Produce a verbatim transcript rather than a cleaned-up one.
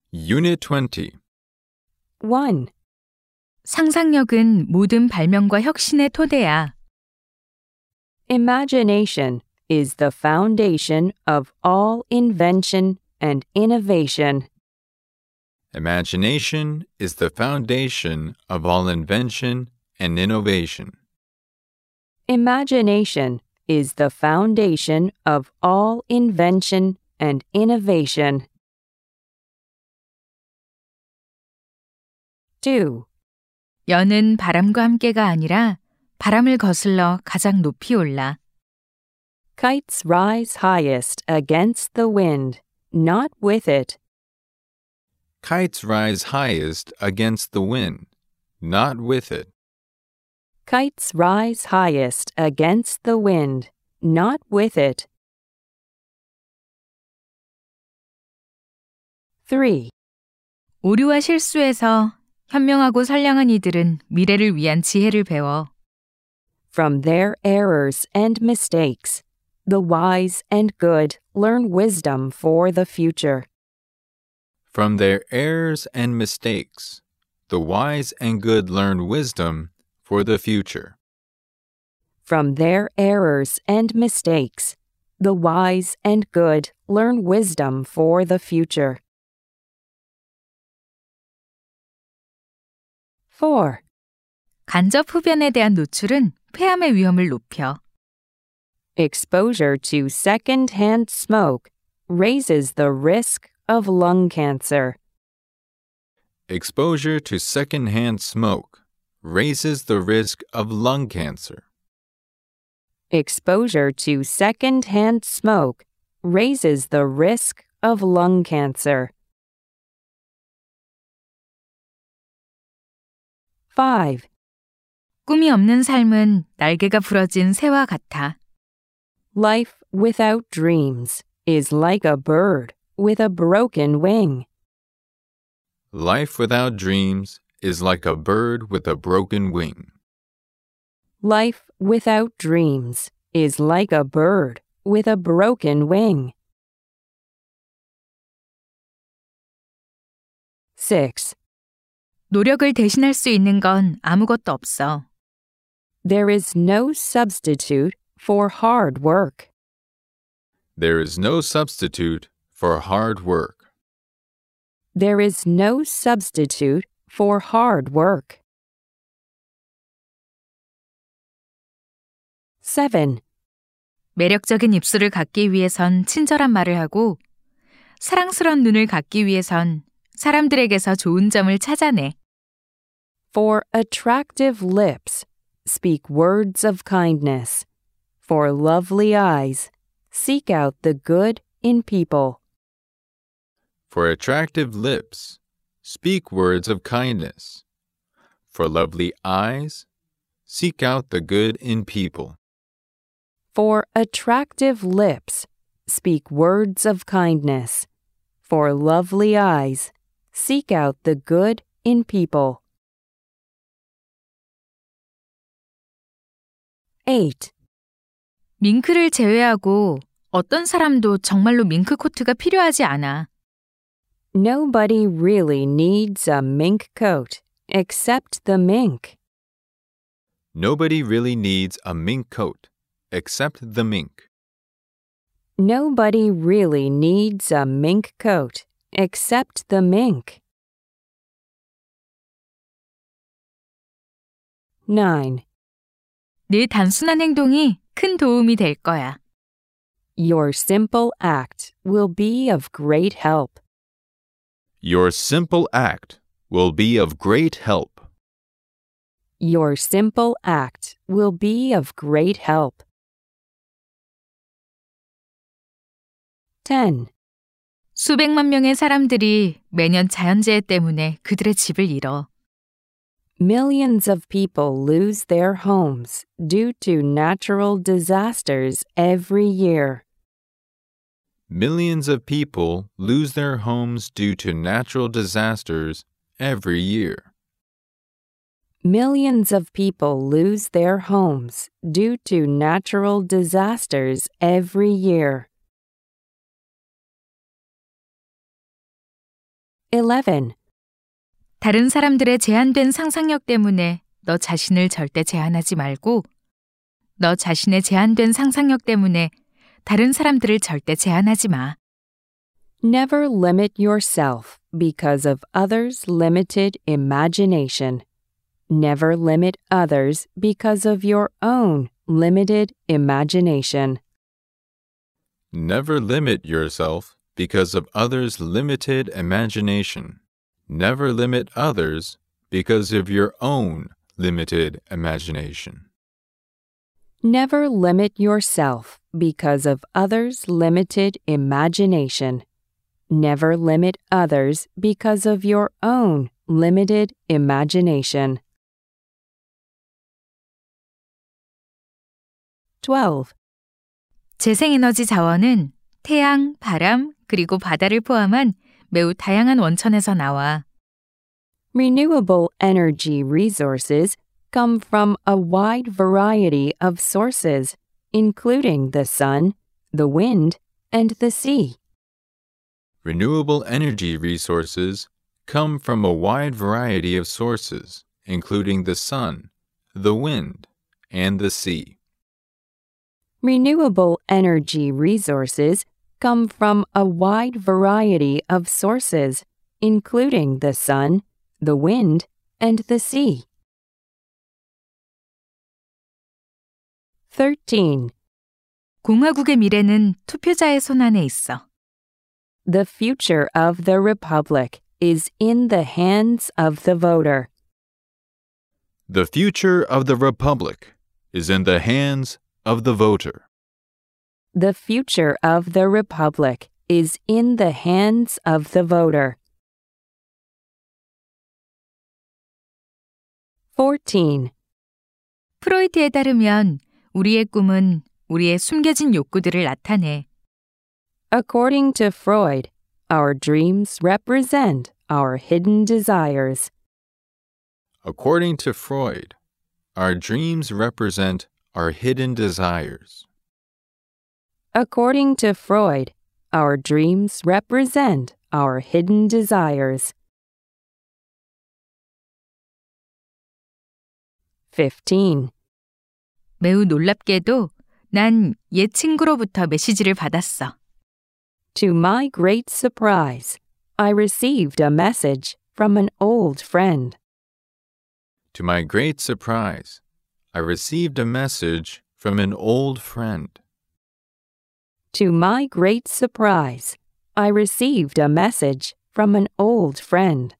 Unit twenty. one. 상상력은 모든 발명과 혁신의 토대야. Imagination is the foundation of all invention and innovation. Imagination is the foundation of all invention and innovation. Imagination is the foundation of all invention and innovation. two. 연은 바람과 함께가 아니라 바람을 거슬러 가장 높이 올라. Kites rise highest against the wind, not with it. Kites rise highest against the wind, not with it. Kites rise highest against the wind, not with it. three. 오류와 실수에서 현명하고 선량한 이들은 미래를 위한 지혜를 배워. From their errors and mistakes, the wise and good learn wisdom for the future. From their errors and mistakes, the wise and good learn wisdom for the future. From their errors and mistakes, the wise and good learn wisdom for the future. four. 간접 흡연에 대한 노출은 폐암의 위험을 높여. Exposure to second-hand smoke raises the risk of lung cancer. Exposure to secondhand smoke raises the risk of lung cancer. Exposure to second-hand smoke raises the risk of lung cancer. five. 꿈이 없는 삶은 날개가 부러진 새와 같아. Life without dreams is like a bird with a broken wing. Life without dreams is like a bird with a broken wing. Life without dreams is like a bird with a broken wing. six. 노력을 대신할 수 있는 건 아무것도 없어. There is no substitute for hard work. There is no substitute for hard work. There is no substitute for hard work. seven. 매력적인 입술을 갖기 위해선 친절한 말을 하고 사랑스러운 눈을 갖기 위해선 사람들에게서 좋은 점을 찾아내. For attractive lips, speak words of kindness. For lovely eyes, seek out the good in people. For attractive lips, speak words of kindness. For lovely eyes, seek out the good in people. For attractive lips, speak words of kindness. For lovely eyes, seek out the good in people. eight. 밍크를 제외하고 어떤 사람도 정말로 밍크 코트가 필요하지 않아. Nobody really needs a mink coat except the mink. Nobody really needs a mink coat except the mink. Nobody really needs a mink coat except the mink. nine. 네 단순한 행동이 큰 도움이 될 거야. Your simple act will be of great help. Your simple act will be of great help. Your simple act will be of great help. ten. 수백만 명의 사람들이 매년 자연재해 때문에 그들의 집을 잃어. Millions of people lose their homes due to natural disasters every year. Millions of people lose their homes due to natural disasters every year. Millions of people lose their homes due to natural disasters every year. eleven. 다른 사람들의 제한된 상상력 때문에 너 자신을 절대 제한하지 말고 너 자신의 제한된 상상력 때문에 다른 사람들을 절대 제한하지 마. Never limit yourself because of others' limited imagination. Never limit others because of your own limited imagination. Never limit yourself because of others' limited imagination. Never limit others because of your own limited imagination. Never limit yourself because of others' limited imagination. Never limit others because of your own limited imagination. twelve. 재생에너지 자원은 태양, 바람, 그리고 바다를 포함한 매우 다양한 원천에서 나와. Renewable energy resources come from a wide variety of sources, including the sun, the wind, and the sea. Renewable energy resources come from a wide variety of sources, including the sun, the wind, and the sea. Renewable energy resources come from a wide variety of sources, including the sun, the wind, and the sea. thirteen. 공화국의 미래는 투표자의 손안에 있어. The future of the republic is in the hands of the voter. The future of the republic is in the hands of the voter. The future of the republic is in the hands of the voter. fourteen. 프로이트에 따르면 우리의 꿈은 우리의 숨겨진 욕구들을 나타내. According to Freud, our dreams represent our hidden desires. According to Freud, our dreams represent our hidden desires. According to Freud, our dreams represent our hidden desires. fifteen. 매우 놀랍게도 난 옛 친구로부터 메시지를 받았어. To my great surprise, I received a message from an old friend. To my great surprise, I received a message from an old friend. To my great surprise, I received a message from an old friend.